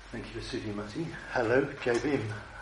Thank you for sitting, Matty. Hello, JBIM.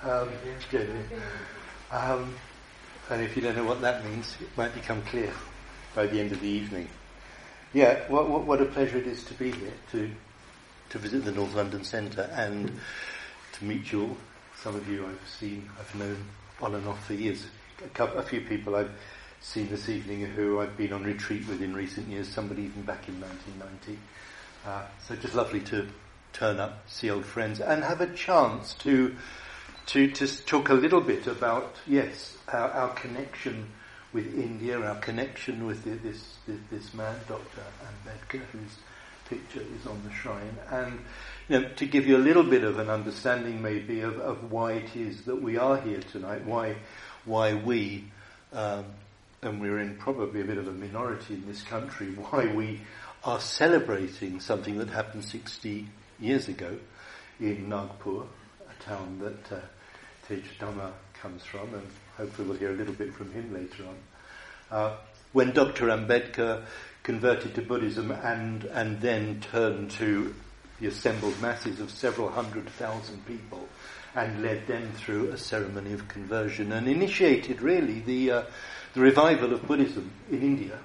And if you don't know what that means, it might become clear by the end of the evening. Yeah, what a pleasure it is to be here, to visit the North London Centre and to meet you all. Some of you I've known on and off for years. A few people I've seen this evening who I've been on retreat with in recent years, somebody even back in 1990. So just lovely to turn up, see old friends, and have a chance to talk a little bit about, our connection with India, our connection with this man, Dr. Ambedkar, whose picture is on the shrine, and to give you a little bit of an understanding maybe of why it is that we are here tonight, why we, and we're in probably a bit of a minority in this country, why we are celebrating something that happened 60 years ago in Nagpur, a town that Tej Dhamma comes from, and hopefully we'll hear a little bit from him later on. When Dr. Ambedkar converted to Buddhism and then turned to the assembled masses of several 100,000 people and led them through a ceremony of conversion and initiated really the revival of Buddhism in India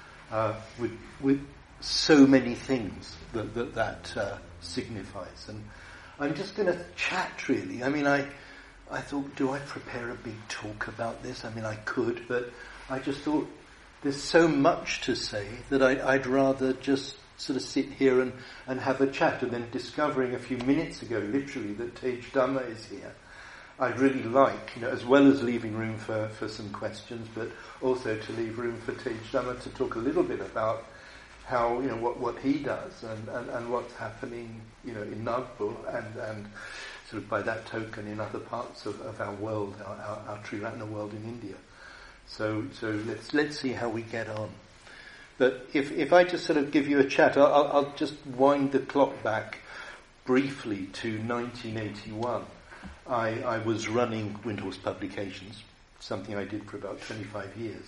with so many things that signifies. And I'm just going to chat really. I mean, I thought, do I prepare a big talk about this? I mean, I could, but I just thought there's so much to say that I'd rather just sort of sit here and have a chat. And then discovering a few minutes ago, literally, that Tej Dhamma is here, I'd really like, as well as leaving room for some questions, but also to leave room for Tej Dhamma to talk a little bit about how, what he does and what's happening, in Nagpur and sort of by that token in other parts of our world, our Triratna world in India. So let's see how we get on. But if I just sort of give you a chat, I'll just wind the clock back briefly to 1981. I was running Windhorse Publications, something I did for about 25 years.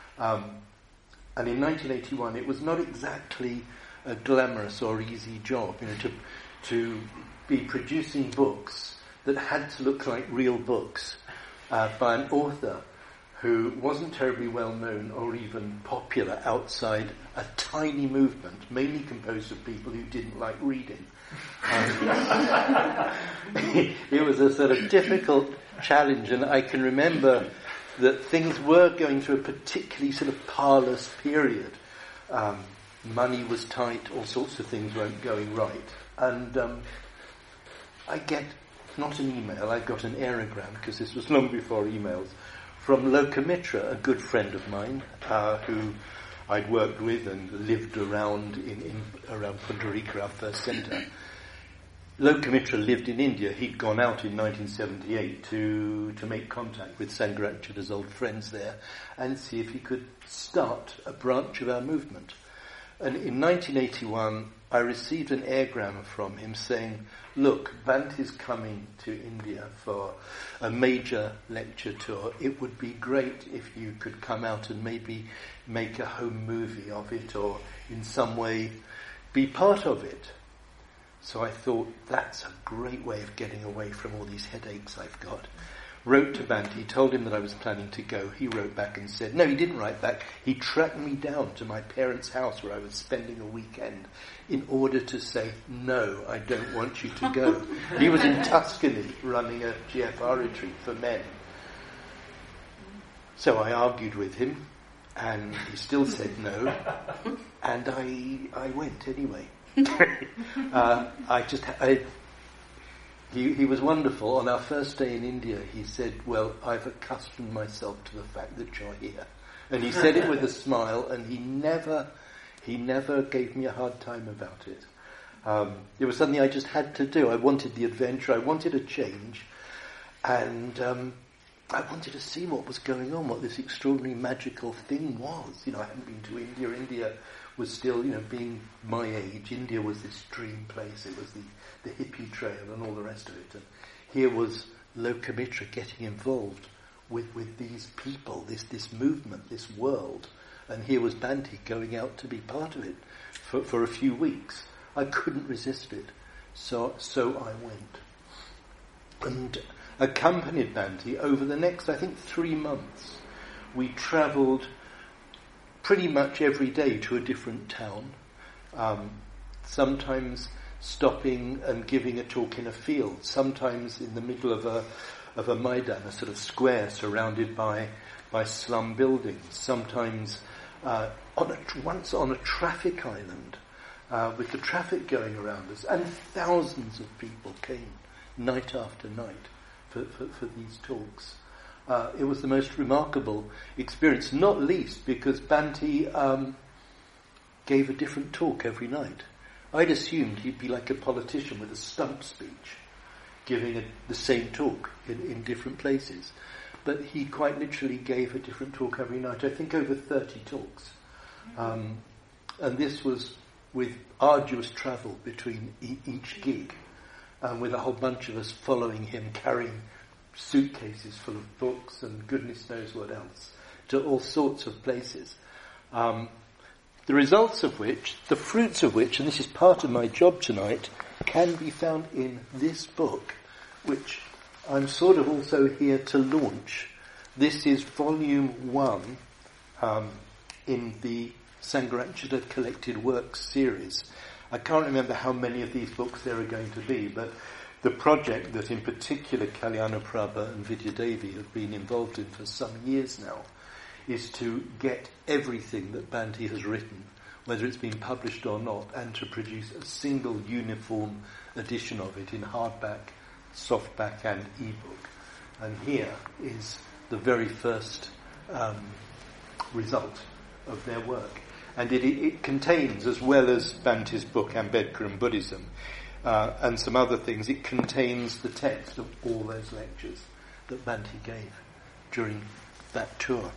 And in 1981, it was not exactly a glamorous or easy job, to be producing books that had to look like real books by an author who wasn't terribly well known or even popular outside a tiny movement, mainly composed of people who didn't like reading. It was a sort of difficult challenge, and I can remember that things were going through a particularly sort of parlous period. Money was tight, all sorts of things weren't going right. And I get, not an email, I got an aerogram, because this was long before emails, from Lokamitra, a good friend of mine, who I'd worked with and lived around around Pundarika, our first centre. Lokamitra lived in India. He'd gone out in 1978 to make contact with Sangharakshita's old friends there and see if he could start a branch of our movement. And in 1981, I received an airgram from him saying, look, Bhante's coming to India for a major lecture tour. It would be great if you could come out and maybe make a home movie of it or in some way be part of it. So I thought, that's a great way of getting away from all these headaches I've got. Wrote to Bhante, told him that I was planning to go. He wrote back and said, no, he didn't write back. He tracked me down to my parents' house where I was spending a weekend in order to say, no, I don't want you to go. He was in Tuscany running a GFR retreat for men. So I argued with him, and he still said no, and I went anyway. He was wonderful. On our first day in India, he said, well, I've accustomed myself to the fact that you're here. And he said it with a smile, and he never gave me a hard time about it. It was something I just had to do. I wanted the adventure, I wanted a change, and I wanted to see what was going on, what this extraordinary magical thing was. I hadn't been to India. India was still, being my age. India was this dream place. It was the hippie trail and all the rest of it. And here was Lokamitra getting involved with these people, this movement, this world. And here was Bhante going out to be part of it for a few weeks. I couldn't resist it. So I went. And accompanied Bhante over the next, I think, 3 months. We travelled pretty much every day to a different town, sometimes stopping and giving a talk in a field, sometimes in the middle of a maidan, a sort of square surrounded by slum buildings, sometimes once on a traffic island with the traffic going around us, and thousands of people came night after night for these talks. It was the most remarkable experience, not least because Bhante gave a different talk every night. I'd assumed he'd be like a politician with a stump speech, giving the same talk in different places. But he quite literally gave a different talk every night, I think over 30 talks. And this was with arduous travel between each gig, with a whole bunch of us following him, carrying suitcases full of books and goodness knows what else, to all sorts of places. The results of which, the fruits of which, and this is part of my job tonight, can be found in this book, which I'm sort of also here to launch. This is volume 1 in the Sangharakshita Collected Works series. I can't remember how many of these books there are going to be, but the project that in particular Kalyana Prabha and Vidya Devi have been involved in for some years now is to get everything that Bhante has written, whether it's been published or not, and to produce a single uniform edition of it in hardback, softback and ebook. And here is the very first result of their work. And it contains, as well as Bhante's book Ambedkar and Buddhism, and some other things, it contains the text of all those lectures that Bhante gave during that tour.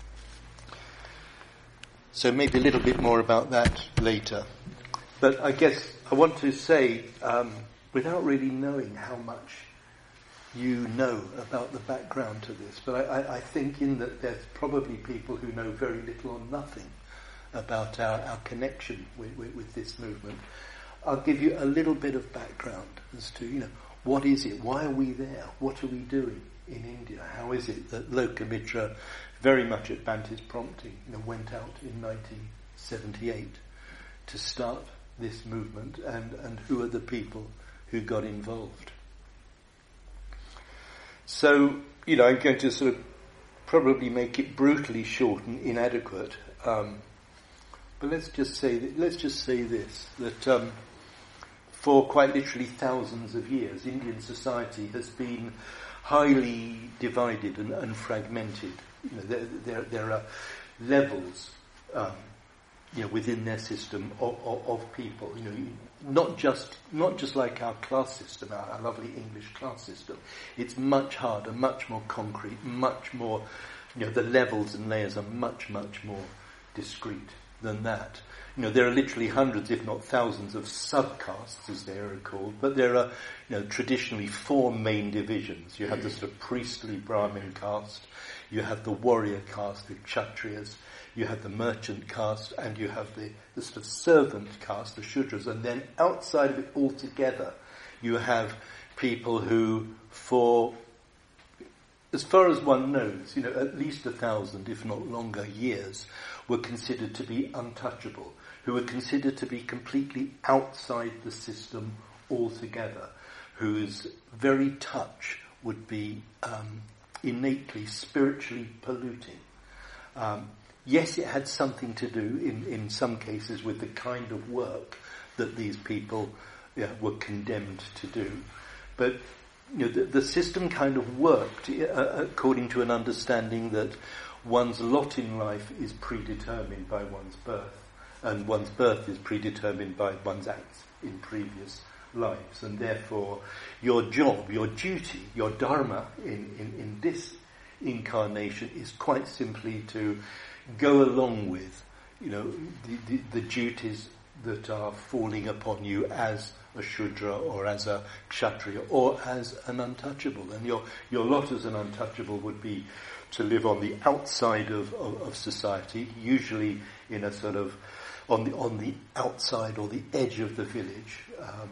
So maybe a little bit more about that later. But I guess I want to say, without really knowing how much you know about the background to this, but I think in that there's probably people who know very little or nothing about our connection with this movement. I'll give you a little bit of background as to, what is it? Why are we there? What are we doing in India? How is it that Lokamitra, very much at Bhante's prompting, went out in 1978 to start this movement, and who are the people who got involved? So, I'm going to sort of probably make it brutally short and inadequate, but let's just say this, that for quite literally thousands of years, Indian society has been highly divided and fragmented. There are levels, within their system of people. Not just like our class system, our lovely English class system. It's much harder, much more concrete, much more. The levels and layers are much more discrete than that. There are literally hundreds, if not thousands, of subcastes, as they are called, but there are, traditionally 4 main divisions. You have the sort of priestly Brahmin caste, you have the warrior caste, the Kshatriyas, you have the merchant caste, and you have the sort of servant caste, the Shudras, and then outside of it altogether, you have people who, for as far as one knows, at least 1,000, if not longer, years, were considered to be untouchable, who were considered to be completely outside the system altogether, whose very touch would be innately, spiritually polluting. Yes, it had something to do, in some cases, with the kind of work that these people were condemned to do. But the system kind of worked according to an understanding that one's lot in life is predetermined by one's birth, and one's birth is predetermined by one's acts in previous lives, and therefore your job, your duty, your dharma in this incarnation is quite simply to go along with the duties that are falling upon you as a Shudra or as a Kshatriya or as an untouchable. And your lot as an untouchable would be to live on the outside of society, usually in a sort of on the outside or the edge of the village,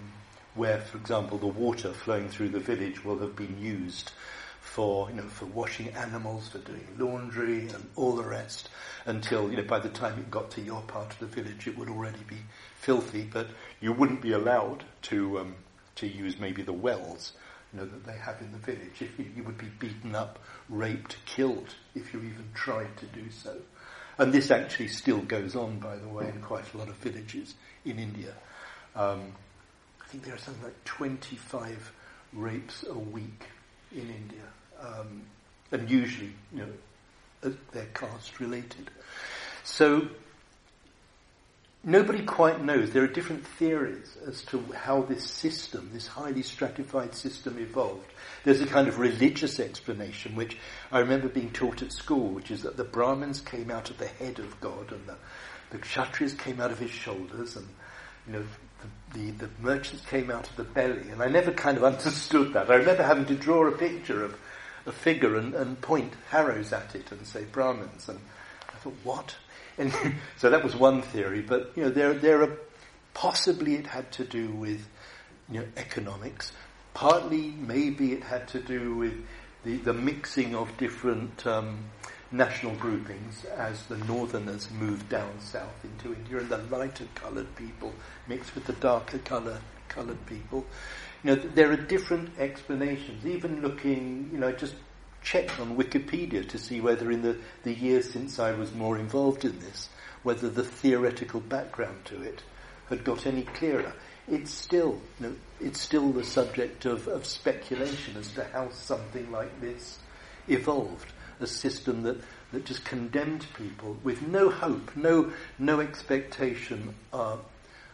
where, for example, the water flowing through the village will have been used for washing animals, for doing laundry and all the rest, until, by the time it got to your part of the village, it would already be filthy. But you wouldn't be allowed to use maybe the wells, that they have in the village. You would be beaten up, raped, killed if you even tried to do so. And this actually still goes on, by the way, in quite a lot of villages in India. I think there are something like 25 rapes a week in India. And usually, they're caste related. So nobody quite knows. There are different theories as to how this system, this highly stratified system, evolved. There's a kind of religious explanation, which I remember being taught at school, which is that the Brahmins came out of the head of God, and the Kshatriyas came out of his shoulders, and the merchants came out of the belly. And I never kind of understood that. I remember having to draw a picture of a figure and point arrows at it and say Brahmins, and I thought, what? And so that was one theory, but there are possibly it had to do with economics. Partly maybe it had to do with the mixing of different national groupings as the northerners moved down south into India, and the lighter coloured people mixed with the darker coloured people. There are different explanations. Even looking, I just checked on Wikipedia to see whether in the years since I was more involved in this, whether the theoretical background to it had got any clearer. It's still the subject of speculation as to how something like this evolved. A system that just condemned people with no hope, no expectation of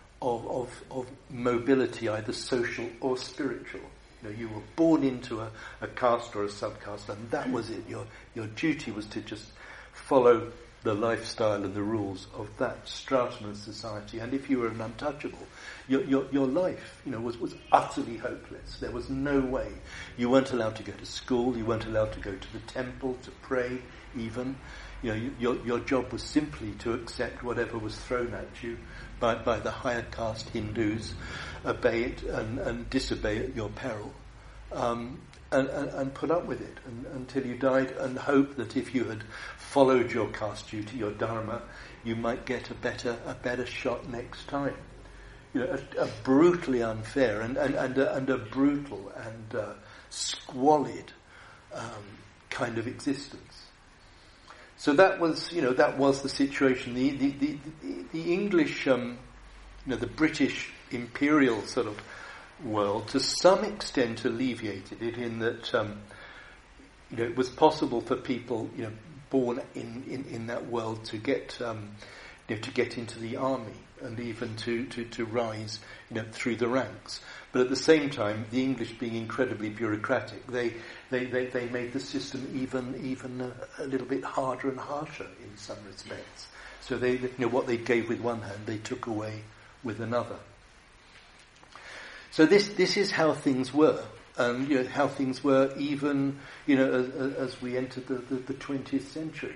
mobility, either social or spiritual. You were born into a caste or a subcaste, and that was it. Your duty was to just follow the lifestyle and the rules of that stratum of society. And if you were an untouchable, your life, was utterly hopeless. There was no way. You weren't allowed to go to school. You weren't allowed to go to the temple to pray. Even, your job was simply to accept whatever was thrown at you by the higher caste Hindus, obey it and disobey at your peril, and put up with it until you died, and hope that if you had followed your caste duty, your dharma, you might get a better shot next time. A brutally unfair and a brutal and squalid kind of existence. So that was the situation. The English, the British imperial sort of world, to some extent alleviated it in that, it was possible for people, born in that world to get into the army and even to rise, through the ranks. But at the same time, the English being incredibly bureaucratic, they made the system even a little bit harder and harsher in some respects. So what they gave with one hand, they took away with another. So this is how things were, and how things were even as we entered the 20th century.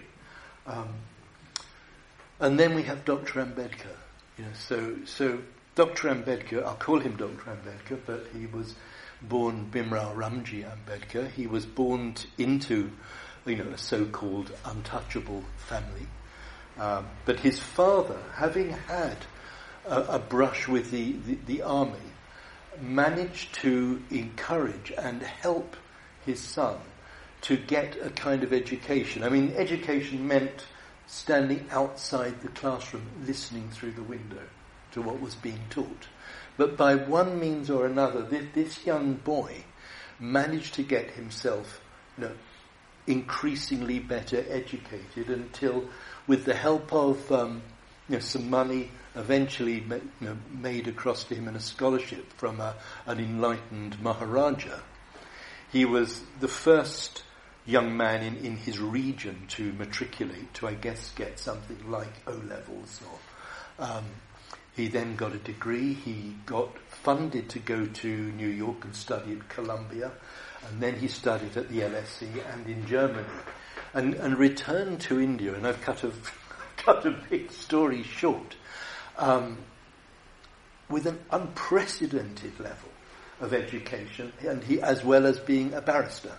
And then we have Dr. Ambedkar. So Dr. Ambedkar, I'll call him Dr. Ambedkar, but he was born Bhimrao Ramji Ambedkar. He was born into, a so-called untouchable family. But his father, having had a brush with the army, managed to encourage and help his son to get a kind of education. I mean, education meant standing outside the classroom, listening through the window to what was being taught. But by one means or another, this young boy managed to get himself, increasingly better educated until, with the help of some money eventually made across to him in a scholarship from an enlightened Maharaja, he was the first young man in his region to matriculate, to, I guess, get something like O-levels. He then got a degree. He got funded to go to New York and study at Columbia, and then he studied at the LSE and in Germany, and returned to India. And I've cut a big story short, with an unprecedented level of education, and he, as well as being a barrister,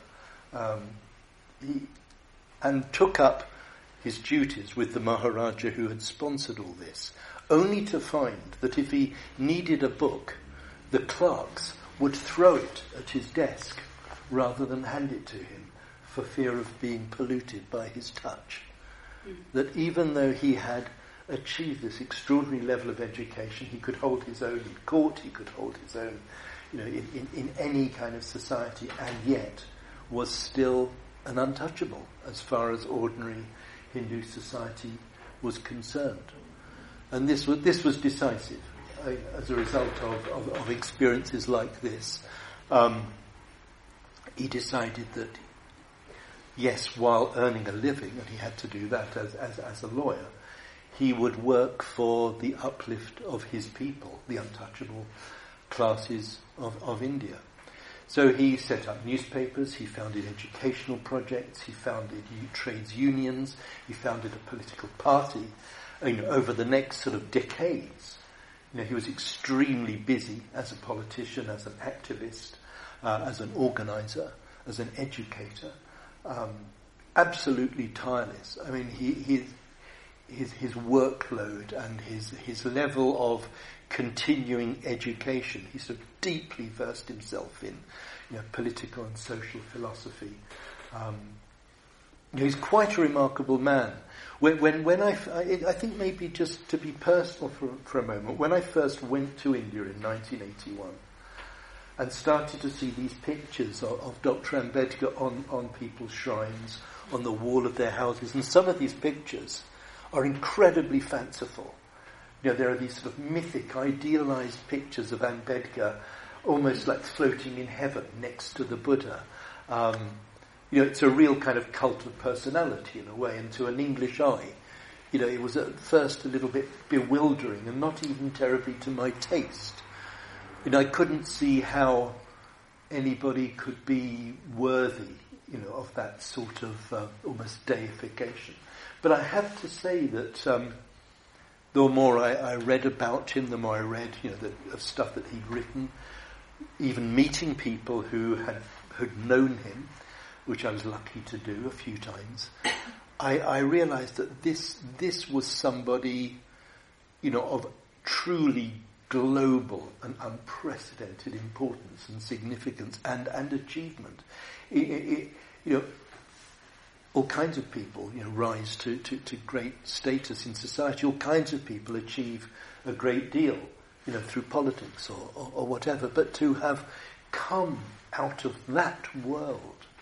and took up his duties with the Maharaja who had sponsored all this, only to find that if he needed a book, the clerks would throw it at his desk rather than hand it to him for fear of being polluted by his touch. That even though he had achieved this extraordinary level of education, he could hold his own in court, he could hold his own, in any kind of society, and yet was still an untouchable as far as ordinary Hindu society was concerned. And this was decisive as a result of experiences like this. He decided that, yes, while earning a living, and he had to do that as a lawyer, he would work for the uplift of his people, the untouchable classes of India. So he set up newspapers, he founded educational projects, he founded trades unions, he founded a political party. Over the next sort of decades, he was extremely busy as a politician, as an activist, as an organizer, as an educator, absolutely tireless. I mean, his workload and his level of continuing education, he sort of deeply versed himself in, political and social philosophy. He's quite a remarkable man. When I think maybe just to be personal for a moment, when I first went to India in 1981 and started to see these pictures of Dr. Ambedkar on people's shrines, on the wall of their houses, and some of these pictures are incredibly fanciful. There are these sort of mythic, idealized pictures of Ambedkar, almost like floating in heaven next to the Buddha. It's a real kind of cult of personality in a way, and to an English eye, it was at first a little bit bewildering and not even terribly to my taste. I couldn't see how anybody could be worthy, of that sort of almost deification. But I have to say that the more I read about him, the more I read, the stuff that he'd written, even meeting people who had known him, which I was lucky to do a few times, I realized that this was somebody, of truly global and unprecedented importance and significance and achievement. All kinds of people, rise to great status in society. All kinds of people achieve a great deal, through politics or whatever. But to have come out of that world,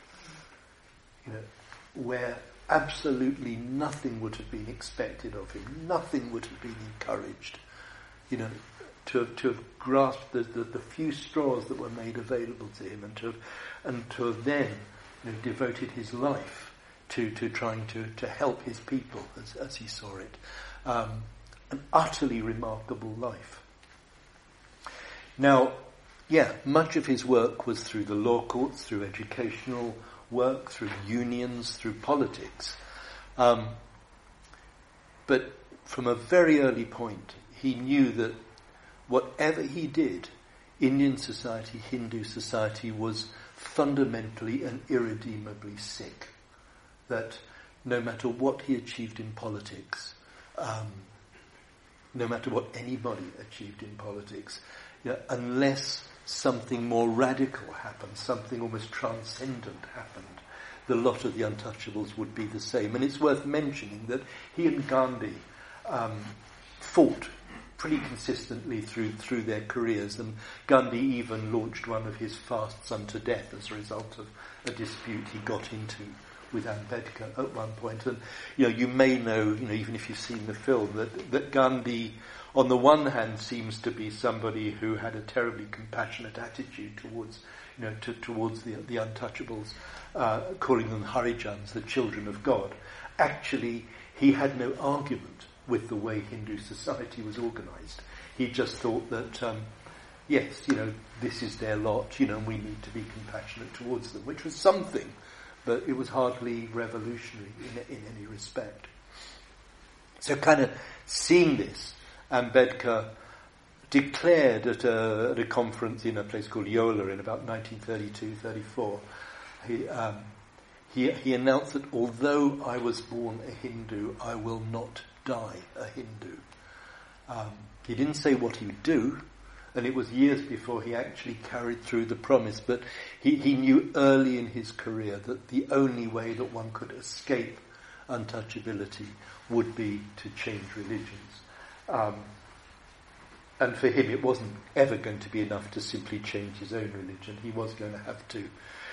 where absolutely nothing would have been expected of him, nothing would have been encouraged, to have grasped the few straws that were made available to him, and to have then devoted his life to trying to help his people as he saw it. An utterly remarkable life. Now, much of his work was through the law courts, through educational work, through unions, through politics. But from a very early point, he knew that whatever he did, Indian society, Hindu society, was fundamentally and irredeemably sick. That no matter what he achieved in politics, no matter what anybody achieved in politics, unless something more radical happened, something almost transcendent happened, the lot of the untouchables would be the same. And it's worth mentioning that he and Gandhi fought pretty consistently through their careers, and Gandhi even launched one of his fasts unto death as a result of a dispute he got into with Ambedkar at one point. And you may know, even if you've seen the film, that Gandhi, on the one hand, seems to be somebody who had a terribly compassionate attitude towards the untouchables, calling them Harijans, the children of God. Actually, he had no argument with the way Hindu society was organised. He just thought that, yes, this is their lot, and we need to be compassionate towards them, which was something, but it was hardly revolutionary in any respect. So kind of seeing this, Ambedkar declared at a conference in a place called Yola in about 1932-34, he announced that although I was born a Hindu, I will not die a Hindu. He didn't say what he would do, and it was years before he actually carried through the promise, but he knew early in his career that the only way that one could escape untouchability would be to change religions. And for him it wasn't ever going to be enough to simply change his own religion. He was going to have to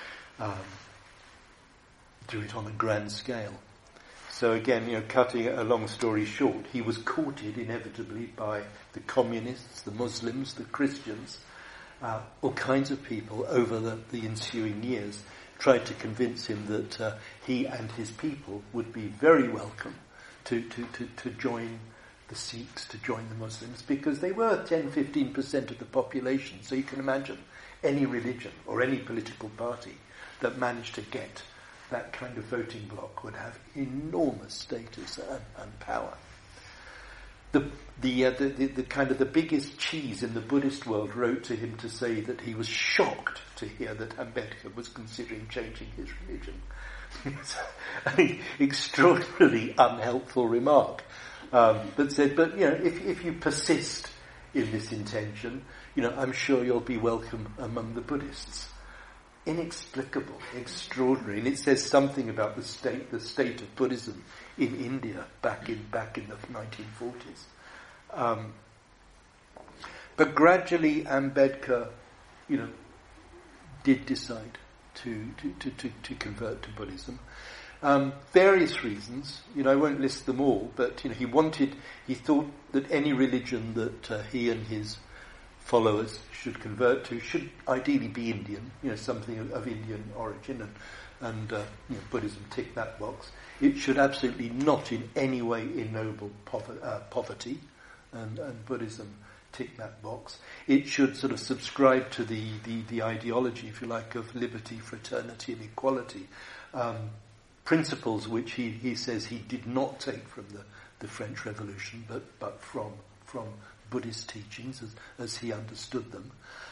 do it on a grand scale. So again, cutting a long story short, he was courted inevitably by the communists, the Muslims, the Christians, all kinds of people over the ensuing years tried to convince him that he and his people would be very welcome to join the Sikhs, to join the Muslims, because they were 10-15% of the population. So you can imagine any religion or any political party that managed to get that kind of voting bloc would have enormous status and power. The kind of the biggest cheese in the Buddhist world wrote to him to say that he was shocked to hear that Ambedkar was considering changing his religion. An extraordinarily unhelpful remark. But said, if you persist in this intention, I'm sure you'll be welcome among the Buddhists. Inexplicable, extraordinary, and it says something about the state of Buddhism in India back in the 1940s. But gradually, Ambedkar, did decide to convert to Buddhism. Various reasons, I won't list them all, but he thought that any religion that he and his followers should convert to should ideally be Indian, something of Indian origin, and Buddhism ticked that box. It should absolutely not in any way ennoble poverty, and Buddhism ticked that box. It should sort of subscribe to the ideology, if you like, of liberty, fraternity and equality, principles which he says he did not take from the French Revolution, but from Buddhist teachings as he understood them.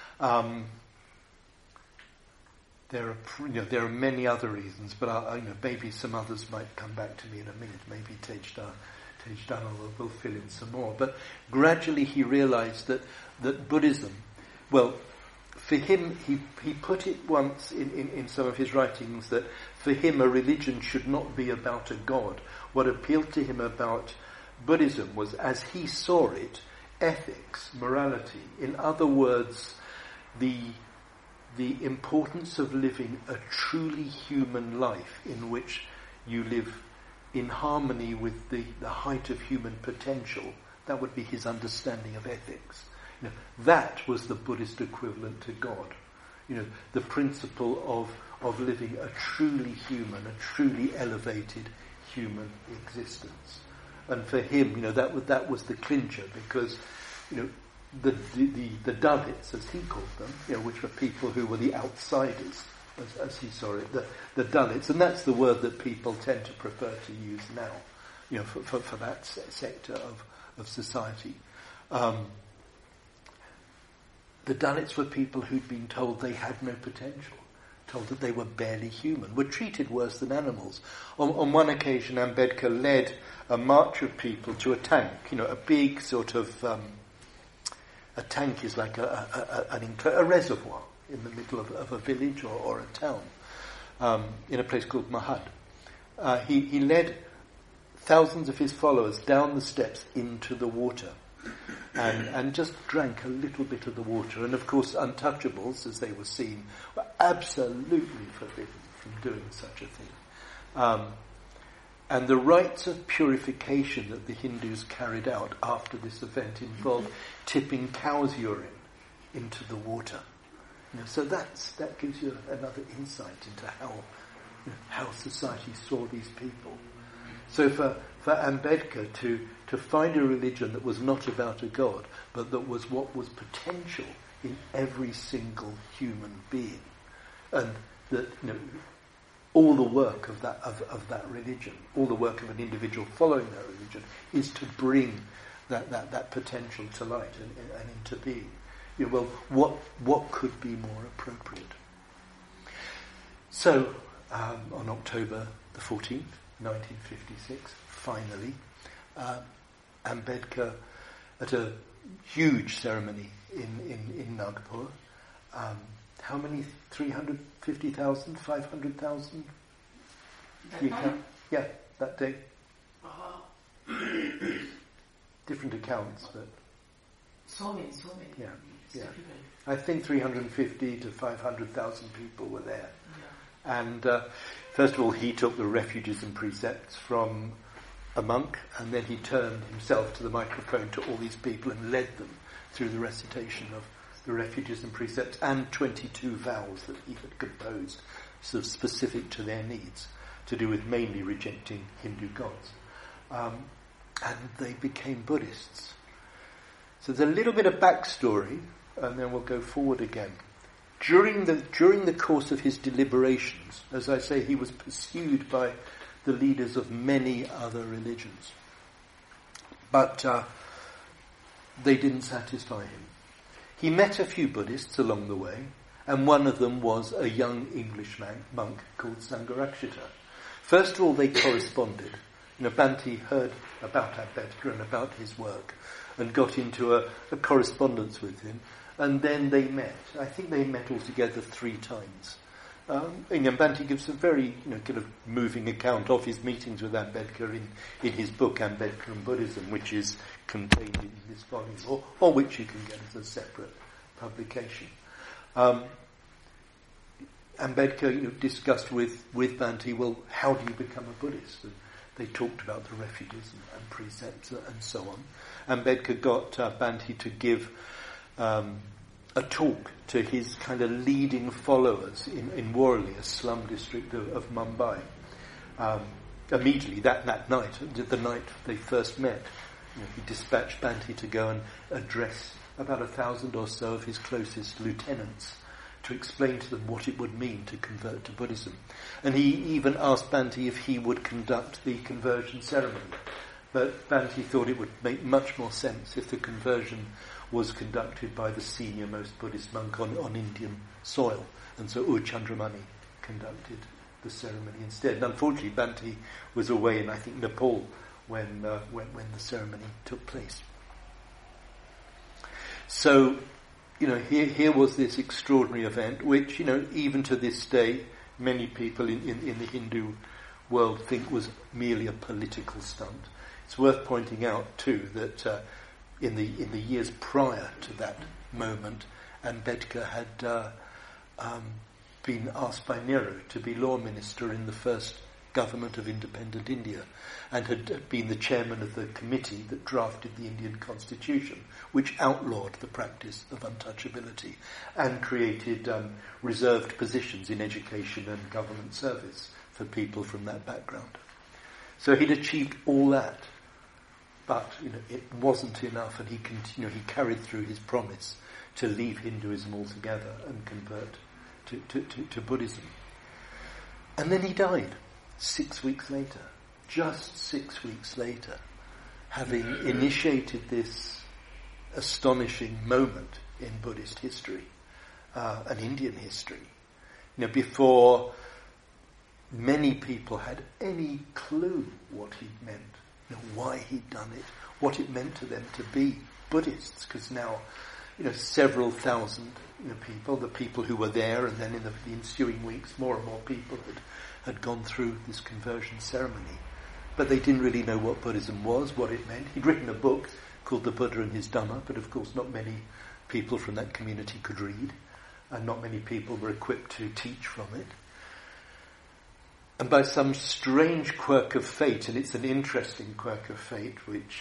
There are many other reasons, but maybe some others might come back to me in a minute. Maybe Tejdana will fill in some more. But gradually he realized that Buddhism, well, for him, he put it once in some of his writings that for him a religion should not be about a god. What appealed to him about Buddhism was, as he saw it, ethics, morality. In other words, the importance of living a truly human life in which you live in harmony with the height of human potential. That would be his understanding of ethics. That was the Buddhist equivalent to God. The principle of living a truly human, a truly elevated human existence. And for him, that was the clincher, because, the Dalits, as he called them, which were people who were the outsiders, as he saw it, the Dalits, and that's the word that people tend to prefer to use now, for that sector of society. The Dalits were people who'd been told they had no potential, told that they were barely human, were treated worse than animals. On one occasion, Ambedkar led a march of people to a tank, a big sort of, a tank is like a reservoir in the middle of a village or a town, in a place called Mahad. He led thousands of his followers down the steps into the water, and just drank a little bit of the water. And of course, untouchables, as they were seen, were absolutely forbidden from doing such a thing. And the rites of purification that the Hindus carried out after this event involved tipping cow's urine into the water. So that gives you another insight into how society saw these people. So for Ambedkar to find a religion that was not about a god, but that was what was potential in every single human being, and that all the work of that religion, all the work of an individual following that religion, is to bring that potential to light and into being. Well, what could be more appropriate? So, on October the 14th, 1956, finally, Ambedkar, at a huge ceremony in Nagpur, how many? 350,000, 500,000? Yeah, that day. Different accounts, but so many. Yeah. I think 350 to 500,000 people were there. Yeah. And first of all, he took the refuges and precepts from a monk, and then he turned himself to the microphone to all these people and led them through the recitation of the refuges and precepts and 22 vows that he had composed, sort of specific to their needs, to do with mainly rejecting Hindu gods. And they became Buddhists. So there's a little bit of backstory, and then we'll go forward again. During the course of his deliberations, as I say, he was pursued by the leaders of many other religions. But they didn't satisfy him. He met a few Buddhists along the way, and one of them was a young English monk called Sangharakshita. First of all, they corresponded. Bhante heard about Ambedkar and about his work and got into a correspondence with him, and then they met. I think they met altogether 3 times. Bhante gives a very kind of moving account of his meetings with Ambedkar in his book Ambedkar and Buddhism, which is contained in this volume, or which you can get as a separate publication. Ambedkar discussed with Bhante, well, how do you become a Buddhist? And they talked about the refuges and precepts and so on. Ambedkar got Bhante to give a talk to his kind of leading followers in Worli, a slum district of Mumbai. Immediately that night, the night they first met, he dispatched Bhante to go and address about 1,000 or so of his closest lieutenants to explain to them what it would mean to convert to Buddhism. And he even asked Bhante if he would conduct the conversion ceremony. But Bhante thought it would make much more sense if the conversion was conducted by the senior-most Buddhist monk on Indian soil. And so U Chandramani conducted the ceremony instead. And unfortunately, Bhante was away in, I think, Nepal when the ceremony took place. So, here was this extraordinary event, which, even to this day, many people in the Hindu world think was merely a political stunt. It's worth pointing out, too, that in the years prior to that moment, Ambedkar had been asked by Nehru to be law minister in the first government of independent India, and had been the chairman of the committee that drafted the Indian constitution, which outlawed the practice of untouchability and created reserved positions in education and government service for people from that background. So he'd achieved all that, but it wasn't enough, and he carried through his promise to leave Hinduism altogether and convert to Buddhism. And then he died 6 weeks later, just 6 weeks later, having initiated this astonishing moment in Buddhist history, and Indian history, before many people had any clue what he'd meant, why he'd done it, what it meant to them to be Buddhists, because now, several thousand people, the people who were there, and then in the ensuing weeks, more and more people had gone through this conversion ceremony. But they didn't really know what Buddhism was, what it meant. He'd written a book called The Buddha and His Dhamma, but of course not many people from that community could read, and not many people were equipped to teach from it. And by some strange quirk of fate, and it's an interesting quirk of fate, which,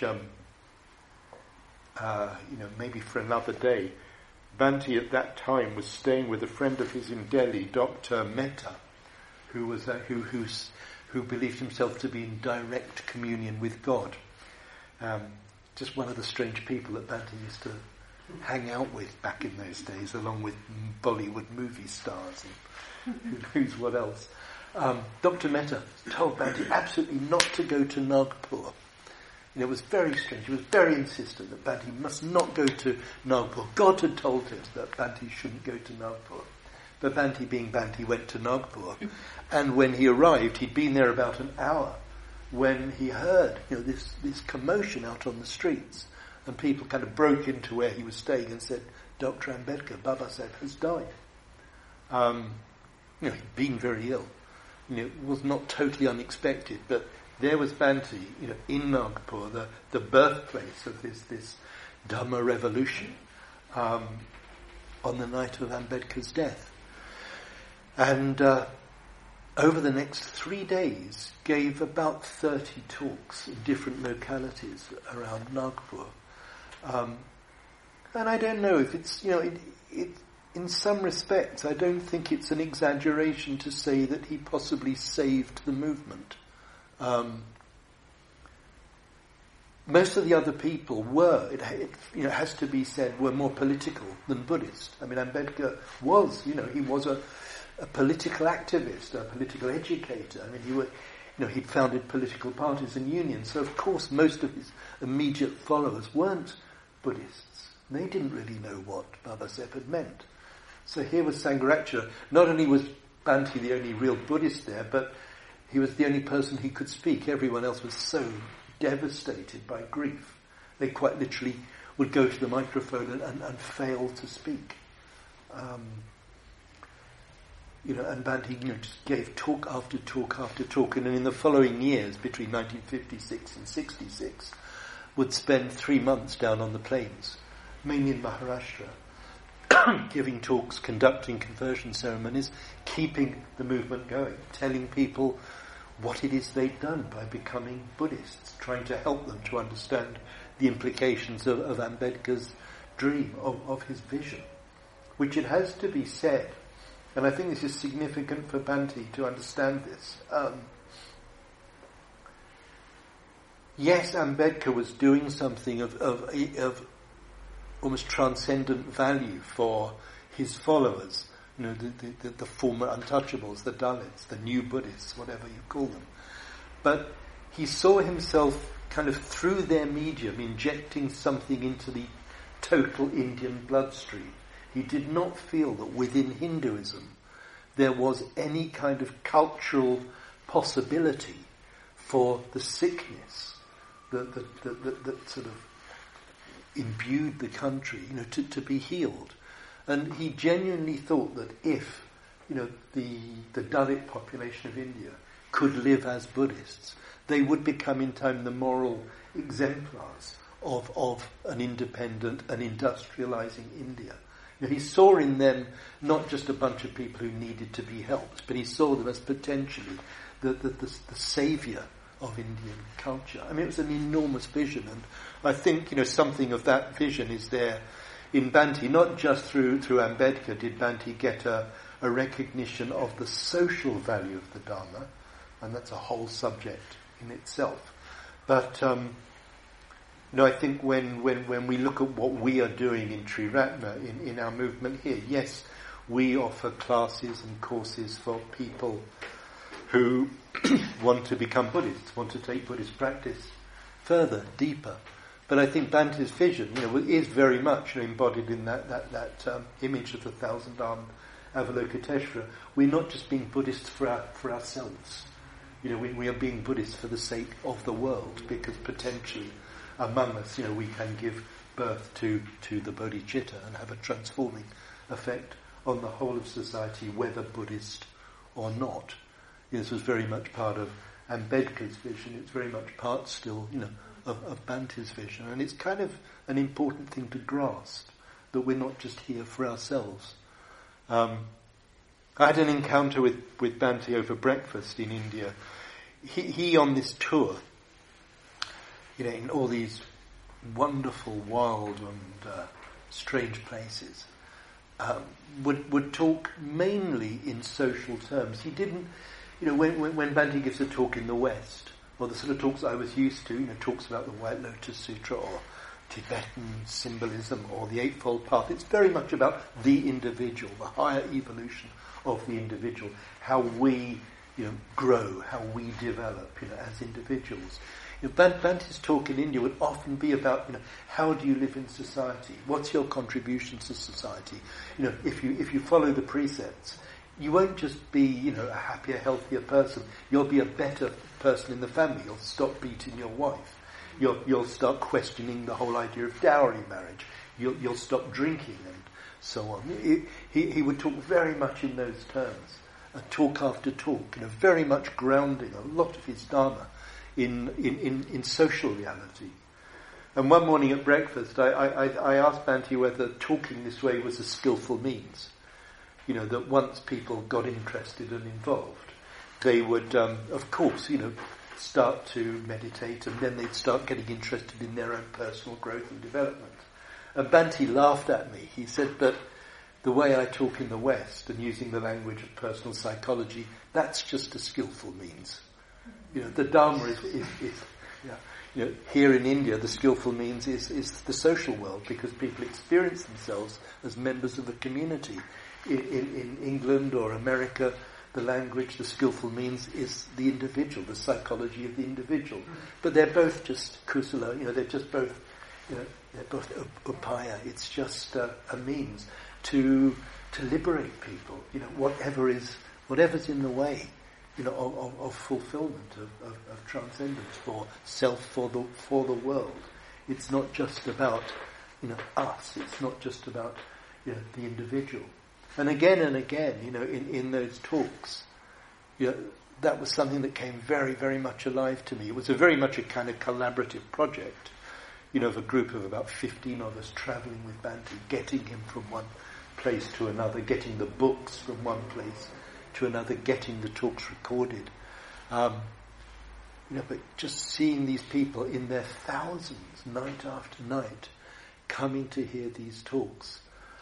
maybe for another day, Bhante at that time was staying with a friend of his in Delhi, Dr. Mehta, who was who believed himself to be in direct communion with God. Just one of the strange people that Bhante used to hang out with back in those days, along with Bollywood movie stars and who knows what else. Dr. Mehta told Bhante absolutely not to go to Nagpur It was very strange. He was very insistent that Bhante must not go to Nagpur. God had told him that Bhante shouldn't go to Nagpur. But Bhante, being Bhante, went to Nagpur. And when he arrived, he'd been there about an hour when he heard, this commotion out on the streets. And people kind of broke into where he was staying and said, Dr. Ambedkar, Babasaheb has died. He'd been very ill. It was not totally unexpected, but there was Bhante, in Nagpur, the birthplace of this Dhamma revolution, on the night of Ambedkar's death. And over the next 3 days, gave about 30 talks in different localities around Nagpur. And I don't know if it's, in some respects, I don't think it's an exaggeration to say that he possibly saved the movement. Most of the other people were, it has to be said, were more political than Buddhist. I mean, Ambedkar was, he was a political activist, a political educator. I mean, he'd founded political parties and unions. So, of course, most of his immediate followers weren't Buddhists. They didn't really know what Babasaheb had meant. So here was Sangharakshara. Not only was Bhante the only real Buddhist there, but he was the only person he could speak. Everyone else was so devastated by grief. They quite literally would go to the microphone and fail to speak. And Bhante, just gave talk after talk after talk. And in the following years, between 1956 and 66, would spend 3 months down on the plains, mainly in Maharashtra, giving talks, conducting conversion ceremonies, keeping the movement going, telling people what it is they'd done by becoming Buddhists, trying to help them to understand the implications of Ambedkar's dream, of his vision, which it has to be said, and I think this is significant for Bhante to understand this. Yes, Ambedkar was doing something of almost transcendent value for his followers, the former untouchables, the Dalits, the new Buddhists, whatever you call them. But he saw himself kind of through their medium injecting something into the total Indian bloodstream. He did not feel that within Hinduism there was any kind of cultural possibility for the sickness that sort of imbued the country, to be healed. And he genuinely thought that if, the Dalit population of India could live as Buddhists, they would become in time the moral exemplars of an independent and industrializing India. He saw in them not just a bunch of people who needed to be helped, but he saw them as potentially the saviour of Indian culture. I mean, it was an enormous vision, and I think, something of that vision is there in Bhante. Not just through Ambedkar did Bhante get a recognition of the social value of the Dharma, and that's a whole subject in itself. But, I think when we look at what we are doing in Triratna, in our movement here, yes, we offer classes and courses for people who want to become Buddhists, want to take Buddhist practice further, deeper. But I think Bhante's vision, is very much embodied in that image of the 1,000-armed Avalokiteshvara. We're not just being Buddhists for ourselves. We are being Buddhists for the sake of the world, because potentially among us, we can give birth to the bodhicitta and have a transforming effect on the whole of society, whether Buddhist or not. This was very much part of Ambedkar's vision. It's very much part still, of Bhante's vision. And it's kind of an important thing to grasp, that we're not just here for ourselves. I had an encounter with Bhante over breakfast in India. He on this tour, in all these wonderful, wild and strange places, would talk mainly in social terms. He didn't, when Bhante gives a talk in the West, or the sort of talks I was used to, talks about the White Lotus Sutra or Tibetan symbolism or the Eightfold Path, it's very much about the individual, the higher evolution of the individual, how we grow, how we develop as individuals. Bante's talk in India would often be about, how do you live in society? What's your contribution to society? If you follow the precepts, you won't just be, a happier, healthier person. You'll be a better person in the family. You'll stop beating your wife. You'll start questioning the whole idea of dowry marriage. You'll stop drinking and so on. He would talk very much in those terms, talk after talk, very much grounding a lot of his Dharma in social reality. And one morning at breakfast, I asked Bhante whether talking this way was a skillful means. That once people got interested and involved, they would, of course, start to meditate, and then they'd start getting interested in their own personal growth and development. And Bhante laughed at me. He said that the way I talk in the West and using the language of personal psychology, that's just a skillful means. The Dharma is here in India, the skillful means is the social world, because people experience themselves as members of a community. In England or America, the language, the skillful means is the individual, the psychology of the individual. But they're both just kusala, they're just both, they're both upaya. It's just a means to liberate people, whatever's in the way, of fulfillment, of transcendence for self, for the world. It's not just about, us. It's not just about, the individual. And again, in those talks, that was something that came very, very much alive to me. It was very much a kind of collaborative project, of a group of about 15 of us travelling with Bhante, getting him from one place to another, getting the books from one place to another, getting the talks recorded. But just seeing these people in their thousands, night after night, coming to hear these talks.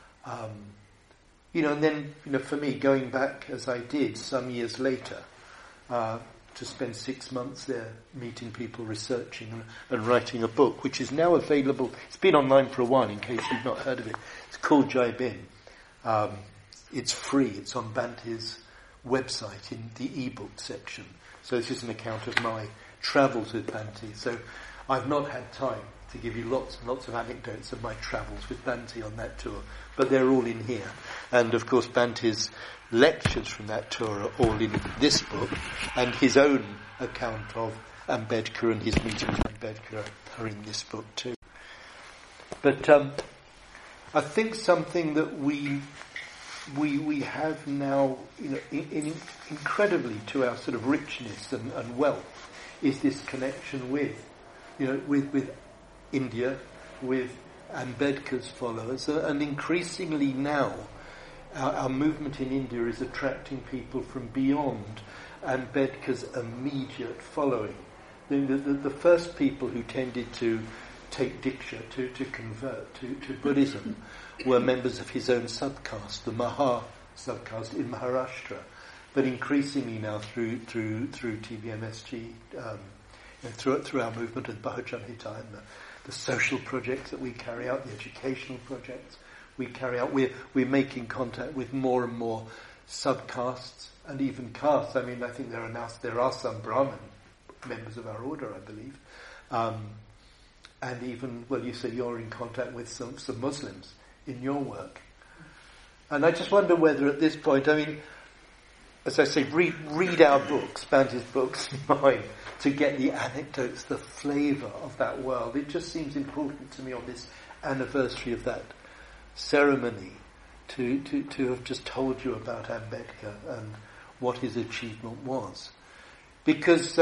And then, for me, going back as I did some years later, to spend 6 months there meeting people, researching and writing a book, which is now available. It's been online for a while, in case you've not heard of it. It's called Jai Bin. It's free. It's on Bhante's website in the ebook section. So this is an account of my travels with Bhante. So I've not had time to give you lots and lots of anecdotes of my travels with Bhante on that tour, but they're all in here. And of course Bhante's lectures from that tour are all in this book, and his own account of Ambedkar and his meeting with Ambedkar are in this book too. But I think something that we have now, incredibly to our sort of richness and wealth, is this connection with India, with Ambedkar's followers, and increasingly now our movement in India is attracting people from beyond Ambedkar's immediate following. The first people who tended to take Diksha, to convert to Buddhism, were members of his own subcaste, the Maha subcaste in Maharashtra. But increasingly now through TVMSG, through our movement of Bahujan Hitai and the social projects that we carry out, the educational projects we carry out, we're making contact with more and more subcastes and even castes. I mean, I think there are some Brahmin members of our order, I believe, and even, well, you say you're in contact with some Muslims in your work. And I just wonder whether at this point, I mean, as I say, read our books, Bhante's books, mine, to get the anecdotes, the flavour of that world. It just seems important to me on this anniversary of that ceremony to have just told you about Ambedkar and what his achievement was. Because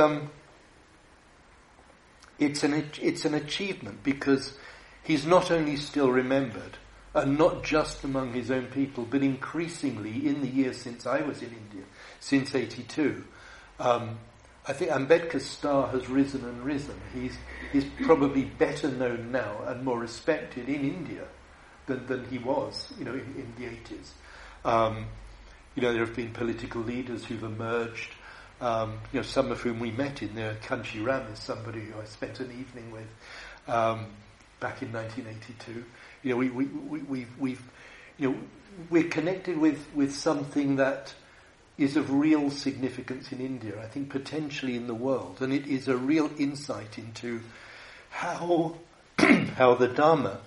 it's an achievement, because he's not only still remembered, and not just among his own people, but increasingly in the years since I was in India, since 82, I think Ambedkar's star has risen and risen. He's probably better known now and more respected in India than he was, in the 80s. There have been political leaders who've emerged, some of whom we met in there. Kanchi Ram is somebody who I spent an evening with back in 1982. We're connected with something that, is of real significance in India, I think potentially in the world, and it is a real insight into how how the Dharma,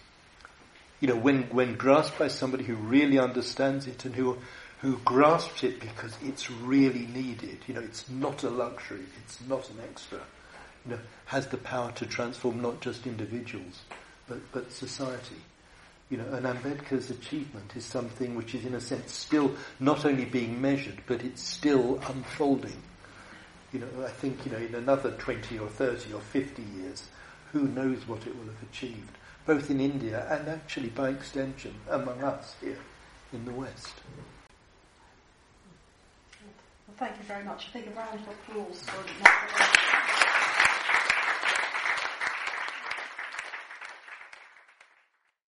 when grasped by somebody who really understands it and who grasps it because it's really needed, it's not a luxury, it's not an extra, has the power to transform not just individuals, but society. And Ambedkar's achievement is something which is in a sense still not only being measured, but it's still unfolding. I think, in another 20 or 30 or 50 years, who knows what it will have achieved, both in India and actually by extension among us here in the West. Well, thank you very much. A big round of applause for